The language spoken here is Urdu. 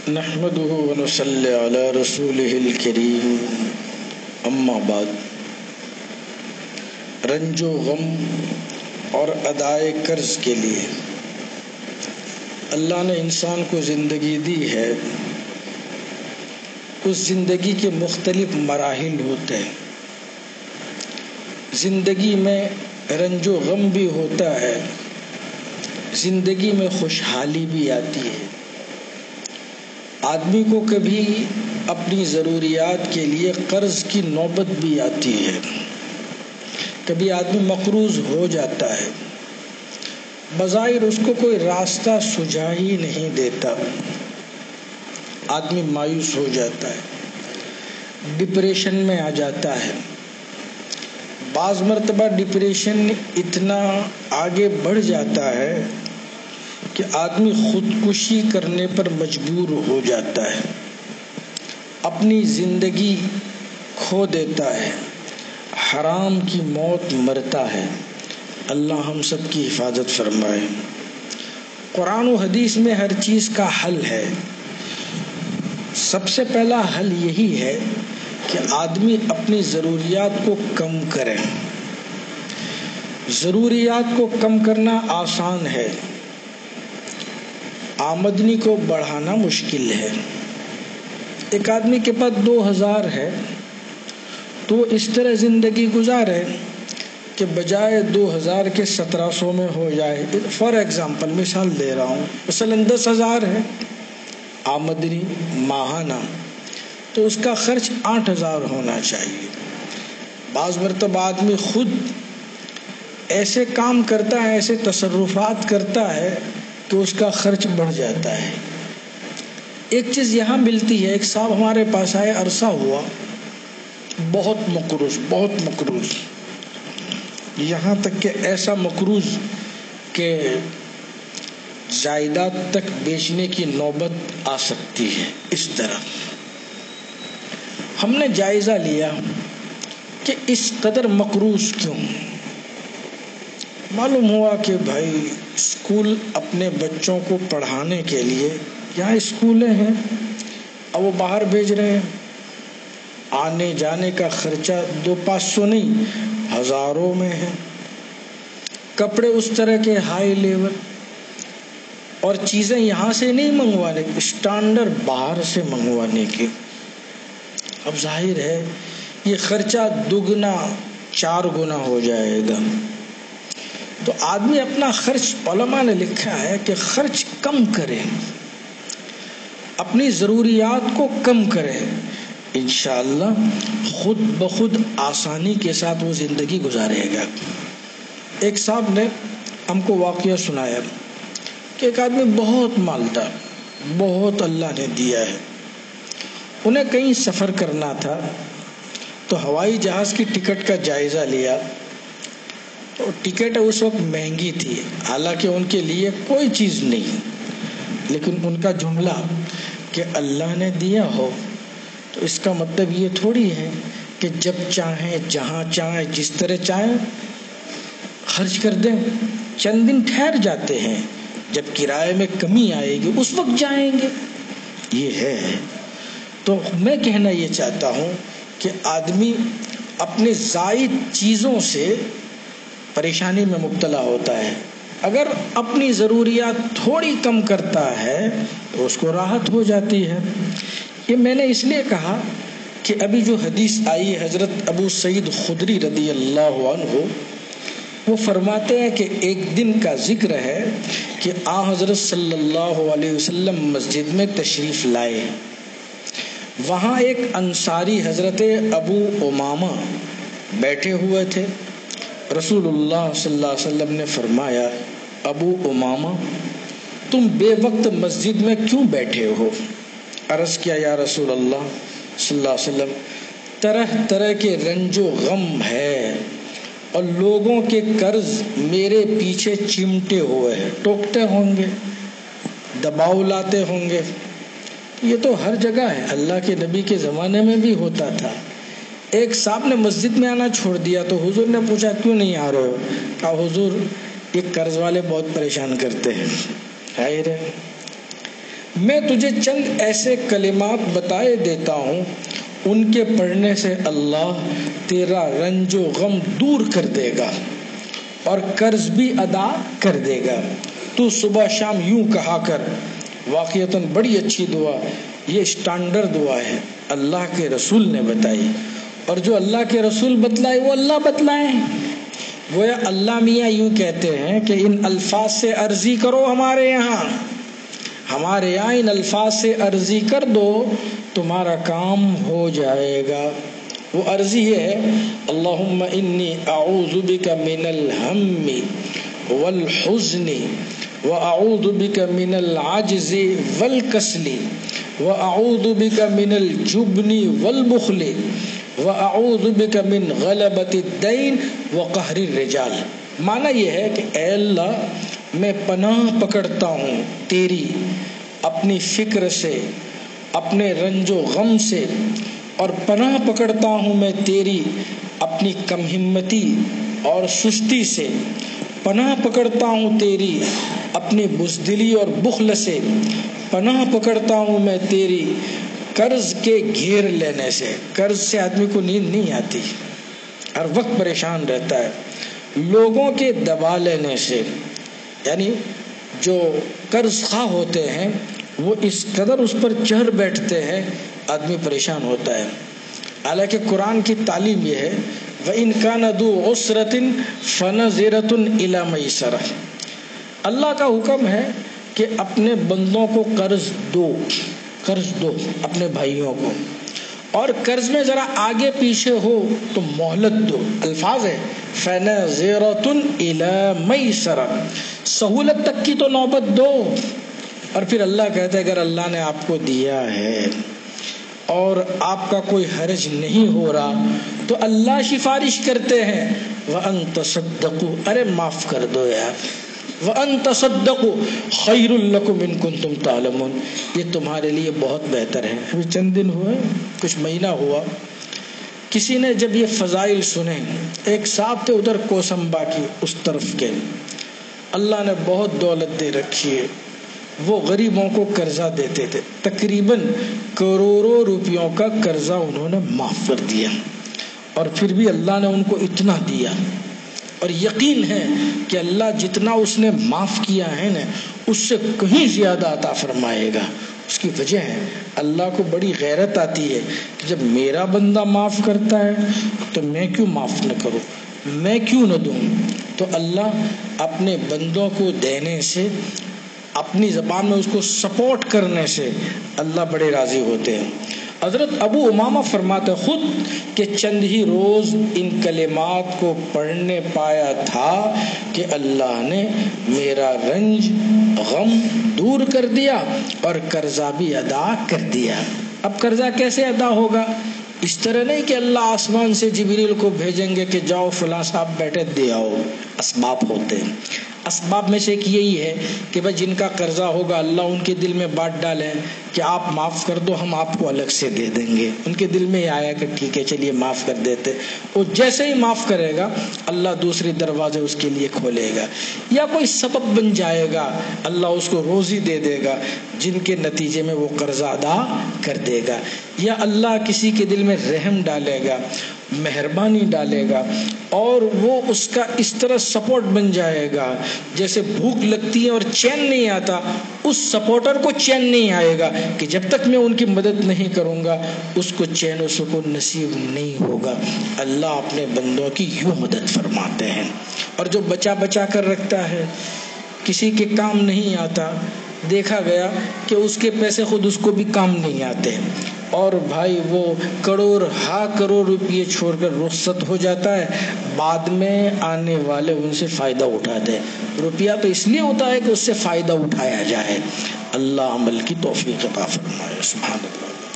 نحمده ونصلي على رسوله الكريم اما بعد. رنج و غم اور ادائے قرض کے لیے اللہ نے انسان کو زندگی دی ہے. اس زندگی کے مختلف مراحل ہوتے ہیں. زندگی میں رنج و غم بھی ہوتا ہے، زندگی میں خوشحالی بھی آتی ہے. آدمی کو کبھی اپنی ضروریات کے لیے قرض کی نوبت بھی آتی ہے. کبھی آدمی مقروض ہو جاتا ہے، بظاہر اس کو کوئی راستہ سجھا ہی نہیں دیتا. آدمی مایوس ہو جاتا ہے، ڈپریشن میں آ جاتا ہے. بعض مرتبہ ڈپریشن اتنا آگے بڑھ جاتا ہے کہ آدمی خودکشی کرنے پر مجبور ہو جاتا ہے، اپنی زندگی کھو دیتا ہے، حرام کی موت مرتا ہے. اللہ ہم سب کی حفاظت فرمائے. قرآن و حدیث میں ہر چیز کا حل ہے. سب سے پہلا حل یہی ہے کہ آدمی اپنی ضروریات کو کم کرے. ضروریات کو کم کرنا آسان ہے، آمدنی کو بڑھانا مشکل ہے. ایک آدمی کے پاس 2000 ہے تو وہ اس طرح زندگی گزارے کہ بجائے 2000 کے 1700 میں ہو جائے. فار ایگزامپل مثال دے رہا ہوں، مثلا 10,000 ہے آمدنی ماہانہ، تو اس کا خرچ 8000 ہونا چاہیے. بعض مرتبہ آدمی خود ایسے کام کرتا ہے، ایسے تصرفات کرتا ہے کہ اس کا خرچ بڑھ جاتا ہے. ایک چیز یہاں ملتی ہے. ایک صاحب ہمارے پاس آئے، عرصہ ہوا، بہت مقروض، یہاں تک کہ ایسا مقروض کہ جائیداد تک بیچنے کی نوبت آ سکتی ہے. اس طرح ہم نے جائزہ لیا کہ اس قدر مقروض کیوں. معلوم ہوا کہ بھائی اسکول اپنے بچوں کو پڑھانے کے لیے، یہاں اسکولیں ہیں، اب وہ باہر بھیج رہے ہیں، آنے جانے کا خرچہ 200-500 نہیں، ہزاروں میں ہے. کپڑے اس طرح کے ہائی لیول، اور چیزیں یہاں سے نہیں منگوانے کی، اسٹینڈرڈ باہر سے منگوانے کی. اب ظاہر ہے یہ خرچہ 2-4 گنا ہو جائے گا. تو آدمی اپنا خرچ، علماء نے لکھا ہے کہ خرچ کم کرے، اپنی ضروریات کو کم کرے، انشاءاللہ خود بخود آسانی کے ساتھ وہ زندگی گزارے گا. ایک صاحب نے ہم کو واقعہ سنایا کہ ایک آدمی بہت مالدار، بہت اللہ نے دیا ہے. انہیں کہیں سفر کرنا تھا تو ہوائی جہاز کی ٹکٹ کا جائزہ لیا. تو ٹکٹ اس وقت مہنگی تھی، حالانکہ ان کے لیے کوئی چیز نہیں، لیکن ان کا جملہ کہ اللہ نے دیا ہو تو اس کا مطلب یہ تھوڑی ہے کہ جب چاہیں، جہاں چاہیں، جس طرح چاہیں خرچ کر دیں. چند دن ٹھہر جاتے ہیں، جب کرائے میں کمی آئے گی اس وقت جائیں گے. یہ ہے. تو میں کہنا یہ چاہتا ہوں کہ آدمی اپنے زائد چیزوں سے پریشانی میں مبتلا ہوتا ہے. اگر اپنی ضروریات تھوڑی کم کرتا ہے تو اس کو راحت ہو جاتی ہے. یہ میں نے اس لیے کہا کہ ابھی جو حدیث آئی، حضرت ابو سعید خدری رضی اللہ عنہ وہ فرماتے ہیں کہ ایک دن کا ذکر ہے کہ حضرت صلی اللہ علیہ وسلم مسجد میں تشریف لائے. وہاں ایک انصاری حضرت ابو امامہ بیٹھے ہوئے تھے. رسول اللہ صلی اللہ علیہ وسلم نے فرمایا، ابو امامہ تم بے وقت مسجد میں کیوں بیٹھے ہو؟ عرض کیا، یا رسول اللہ صلی اللہ علیہ وسلم طرح طرح کے رنج و غم ہے اور لوگوں کے قرض میرے پیچھے چمٹے ہوئے ہیں، ٹوکتے ہوں گے، دباؤ لاتے ہوں گے. یہ تو ہر جگہ ہے، اللہ کے نبی کے زمانے میں بھی ہوتا تھا. ایک صاحب نے مسجد میں آنا چھوڑ دیا تو حضور نے پوچھا کیوں نہیں آ رہے ہو؟ کہا حضور یہ قرض والے بہت پریشان کرتے ہیں. خیر ہے، میں تجھے چند ایسے کلمات بتائے دیتا ہوں، ان کے پڑھنے سے اللہ تیرا رنج و غم دور کر دے گا اور قرض بھی ادا کر دے گا۔ تو صبح شام یوں کہا کر۔ واقعتاً بڑی اچھی دعا، یہ اسٹینڈرڈ دعا ہے، اللہ کے رسول نے بتائی، اور جو اللہ کے رسول بتلائے وہ اللہ بتلائے۔ گویا اللہ میاں یوں کہتے ہیں کہ ان الفاظ سے عرضی کرو، ہمارے یہاں ان الفاظ سے عرضی کر دو، تمہارا کام ہو جائے گا۔ وہ عرضی یہ ہے، اللہم انی اعوذ بک من الہم والحزن واعوذ بک من العجز والکسل واعوذ بک من الجبن والبخل واعوذ بک من غلبۃ الدین وقہر الرجال۔ معنی یہ ہے کہ اے اللہ، میں پناہ پکڑتا ہوں تیری اپنی فکر سے، اپنے رنج و غم سے، اور پناہ پکڑتا ہوں میں تیری اپنی کم ہمتی اور سستی سے، پناہ پکڑتا ہوں تیری اپنی بزدلی اور بخل سے، پناہ پکڑتا ہوں میں تیری قرض کے گھیر لینے سے۔ قرض سے آدمی کو نیند نہیں آتی، ہر وقت پریشان رہتا ہے۔ لوگوں کے دبا لینے سے، یعنی جو قرض خواہ ہوتے ہیں وہ اس قدر اس پر چڑھ بیٹھتے ہیں، آدمی پریشان ہوتا ہے۔ حالانکہ قرآن کی تعلیم یہ ہے، وَإِن كَانَ ذُو عُسْرَةٍ فَنَظِرَةٌ إِلَىٰ مَيْسَرَةٍ۔ اللہ کا حکم ہے کہ اپنے بندوں کو قرض دو اپنے بھائیوں کو، اور قرض میں ذرا آگے پیچھے ہو تو مہلت دو۔ الفاظ ہے فَنَظِرَةٌ إِلَىٰ مَيْسَرَةٍ، سہولت تک کی تو نوبت دو۔ اور پھر اللہ کہتا ہے اگر اللہ نے آپ کو دیا ہے اور آپ کا کوئی حرج نہیں ہو رہا تو اللہ سفارش کرتے ہیں وَأَن تَصَدَّقُوا، ارے معاف کر دو یار، وَأَن تَصَدَّقُوا خَيْرٌ لَكُمْ إِن كُنتُمْ تَعْلَمُونَ، یہ تمہارے لیے بہت بہتر ہے۔ ابھی چند دن ہوئے، کچھ مہینہ ہوا، کسی نے جب یہ فضائل سنے، ایک صاحب تھے ادھر کوسمبا کی اس طرف کے، اللہ نے بہت دولت دے رکھی ہے، وہ غریبوں کو قرضہ دیتے تھے، تقریباً کروڑوں روپیوں کا قرضہ انہوں نے معاف کر دیا، اور پھر بھی اللہ نے ان کو اتنا دیا، اور یقین ہے کہ اللہ جتنا اس نے معاف کیا ہے نا اس سے کہیں زیادہ عطا فرمائے گا۔ اس کی وجہ ہے اللہ کو بڑی غیرت آتی ہے کہ جب میرا بندہ معاف کرتا ہے تو میں کیوں معاف نہ کروں، میں کیوں نہ دوں۔ تو اللہ اپنے بندوں کو دینے سے، اپنی زبان میں اس کو سپورٹ کرنے سے اللہ بڑے راضی ہوتے ہیں۔ حضرت ابو امامہ فرماتے خود کہ چند ہی روز ان کلمات کو پڑھنے پایا تھا کہ اللہ نے میرا رنج غم دور کر دیا اور قرضہ بھی ادا کر دیا۔ اب قرضہ کیسے ادا ہوگا؟ اس طرح نہیں کہ اللہ آسمان سے جبریل کو بھیجیں گے کہ جاؤ فلاں صاحب بیٹھے دے آؤ۔ اسباب ہوتے ہیں، اسباب میں سے ایک یہی ہے کہ بھائی جن کا قرضہ ہوگا اللہ ان کے دل میں بات ڈالیں کہ آپ معاف کر دو، ہم آپ کو الگ سے دے دیں گے۔ ان کے دل میں یہ آیا کہ ٹھیک ہے چلیے معاف کر دیتے، اور جیسے ہی معاف کرے گا اللہ دوسری دروازے اس کے لیے کھولے گا، یا کوئی سبب بن جائے گا، اللہ اس کو روزی دے دے گا جن کے نتیجے میں وہ قرضہ ادا کر دے گا، یا اللہ کسی کے دل میں رحم ڈالے گا، مہربانی ڈالے گا، اور وہ اس کا اس طرح سپورٹ بن جائے گا جیسے بھوک لگتی ہے اور چین نہیں آتا، اس سپورٹر کو چین نہیں آئے گا کہ جب تک میں ان کی مدد نہیں کروں گا اس کو چین و سکون نصیب نہیں ہوگا۔ اللہ اپنے بندوں کی یوں مدد فرماتے ہیں، اور جو بچا بچا کر رکھتا ہے کسی کے کام نہیں آتا، دیکھا گیا کہ اس کے پیسے خود اس کو بھی کام نہیں آتے، اور بھائی وہ کروڑ روپئے چھوڑ کر رخصت ہو جاتا ہے، بعد میں آنے والے ان سے فائدہ اٹھاتے ہیں۔ روپیہ تو اس لیے ہوتا ہے کہ اس سے فائدہ اٹھایا جائے۔ اللہ عمل کی توفیق عطا فرمائے۔ سبحان اللہ۔